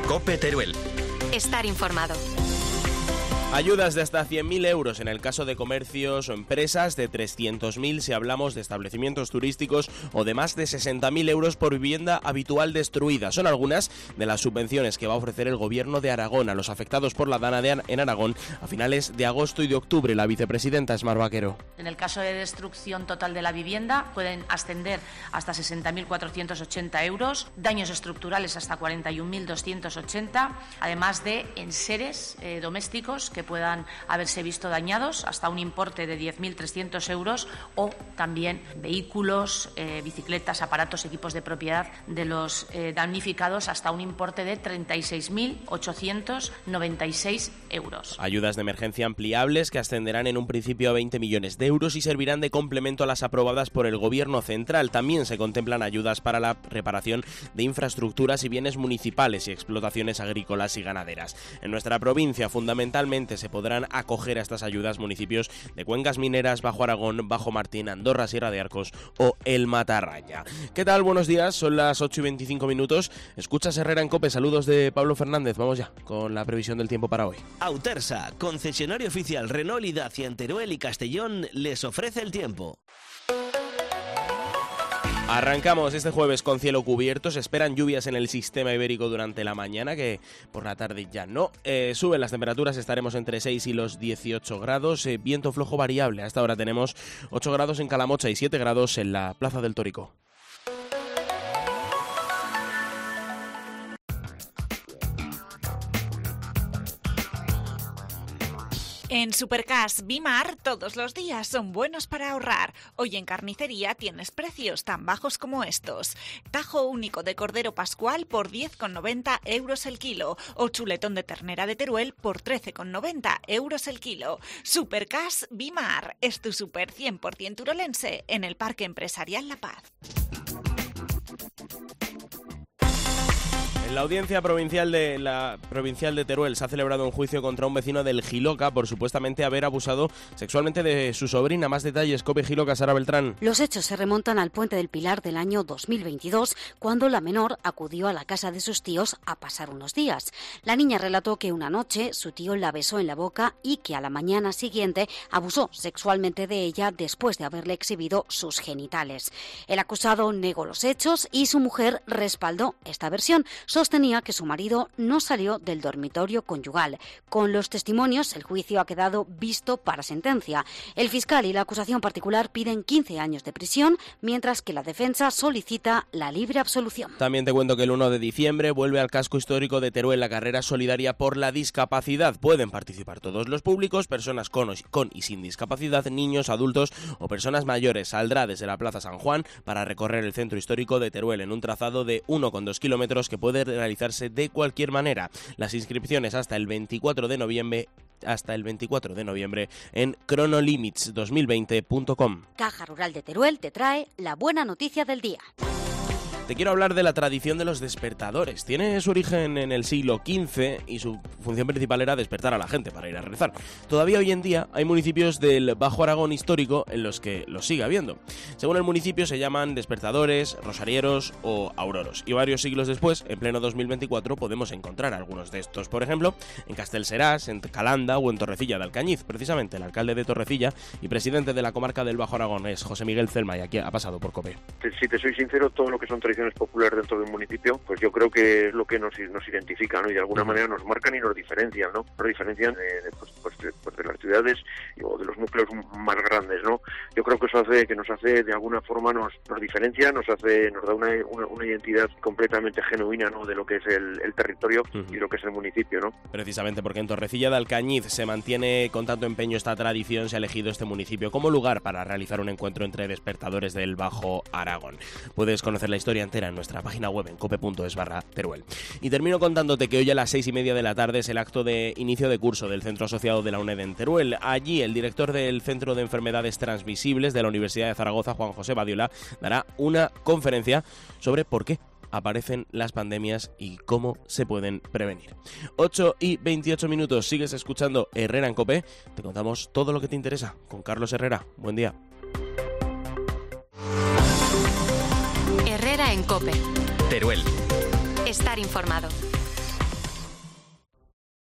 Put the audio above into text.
COPE Teruel. Estar informado. Ayudas de hasta 100.000 euros en el caso de comercios o empresas, de 300.000 si hablamos de establecimientos turísticos o de más de 60.000 euros por vivienda habitual destruida. Son algunas de las subvenciones que va a ofrecer el Gobierno de Aragón a los afectados por la dana en Aragón a finales de agosto y de octubre. La vicepresidenta Esmar Vaquero. En el caso de destrucción total de la vivienda pueden ascender hasta 60.480 euros, daños estructurales hasta 41.280, además de enseres domésticos que puedan haberse visto dañados hasta un importe de 10.300 euros o también vehículos, bicicletas, aparatos, equipos de propiedad de los damnificados hasta un importe de 36.896 euros. Ayudas de emergencia ampliables que ascenderán en un principio a 20 millones de euros y servirán de complemento a las aprobadas por el Gobierno central. También se contemplan ayudas para la reparación de infraestructuras y bienes municipales y explotaciones agrícolas y ganaderas. En nuestra provincia, fundamentalmente, se podrán acoger a estas ayudas municipios de Cuencas Mineras, Bajo Aragón, Bajo Martín, Andorra, Sierra de Arcos o El Matarraña. ¿Qué tal? Buenos días, son las 8:25. Escuchas Herrera en COPE, saludos de Pablo Fernández. Vamos ya con la previsión del tiempo para hoy. Autersa, concesionario oficial Renault y Dacia en Teruel y Castellón, les ofrece el tiempo. Arrancamos este jueves con cielo cubierto. Se esperan lluvias en el sistema ibérico durante la mañana, que por la tarde ya no. Suben las temperaturas, estaremos entre 6 y los 18 grados. Viento flojo variable. Hasta ahora tenemos 8 grados en Calamocha y 7 grados en la Plaza del Tórico. En Supercas Bimar todos los días son buenos para ahorrar. Hoy en carnicería tienes precios tan bajos como estos. Tajo único de cordero pascual por 10,90 euros el kilo o chuletón de ternera de Teruel por 13,90 euros el kilo. Supercas Bimar es tu super 100% turolense en el Parque Empresarial La Paz. En la audiencia provincial de Teruel se ha celebrado un juicio contra un vecino del Jiloca por supuestamente haber abusado sexualmente de su sobrina. Más detalles, COPE Jiloca, Sara Beltrán. Los hechos se remontan al Puente del Pilar del año 2022, cuando la menor acudió a la casa de sus tíos a pasar unos días. La niña relató que una noche su tío la besó en la boca y que a la mañana siguiente abusó sexualmente de ella después de haberle exhibido sus genitales. El acusado negó los hechos y su mujer respaldó esta versión. Sostenía que su marido no salió del dormitorio conyugal. Con los testimonios, el juicio ha quedado visto para sentencia. El fiscal y la acusación particular piden 15 años de prisión, mientras que la defensa solicita la libre absolución. También te cuento que el 1 de diciembre vuelve al casco histórico de Teruel la carrera solidaria por la discapacidad. Pueden participar todos los públicos, personas con y sin discapacidad, niños, adultos o personas mayores. Saldrá desde la Plaza San Juan para recorrer el centro histórico de Teruel en un trazado de 1,2 kilómetros que puede realizarse de cualquier manera. Las inscripciones hasta el 24 de noviembre en cronolimits2020.com. Caja Rural de Teruel te trae la buena noticia del día. Te quiero hablar de la tradición de los despertadores. Tiene su origen en el siglo XV y su función principal era despertar a la gente para ir a rezar. Todavía hoy en día hay municipios del Bajo Aragón histórico en los que los sigue habiendo. Según el municipio se llaman despertadores, rosarieros o auroros. Y varios siglos después, en pleno 2024, podemos encontrar algunos de estos. Por ejemplo, en Castellserás, en Calanda o en Torrecilla de Alcañiz. Precisamente el alcalde de Torrecilla y presidente de la comarca del Bajo Aragón es José Miguel Celma y aquí ha pasado por COPE. Si te soy sincero, todo lo que son tradiciones populares dentro de un municipio, pues yo creo que es lo que nos identifica, ¿no? Y de alguna manera nos marcan y nos diferencian, ¿no? Nos diferencian de las ciudades o de los núcleos más grandes, ¿no? Yo creo que eso hace que nos hace de alguna forma nos diferencia, nos da una identidad completamente genuina, ¿no? De lo que es el territorio y lo que es el municipio, ¿no? Precisamente porque en Torrecilla de Alcañiz se mantiene con tanto empeño esta tradición, se ha elegido este municipio como lugar para realizar un encuentro entre despertadores del Bajo Aragón. Puedes conocer la historia entera en nuestra página web en cope.es/Teruel. Y termino contándote que hoy a las 6:30 de la tarde es el acto de inicio de curso del Centro Asociado de la UNED en Teruel. Allí el director del Centro de Enfermedades Transmisibles de la Universidad de Zaragoza, Juan José Badiola, dará una conferencia sobre por qué aparecen las pandemias y cómo se pueden prevenir. 8:28, sigues escuchando Herrera en COPE. Te contamos todo lo que te interesa con Carlos Herrera. Buen día. Herrera en COPE. Teruel. Estar informado.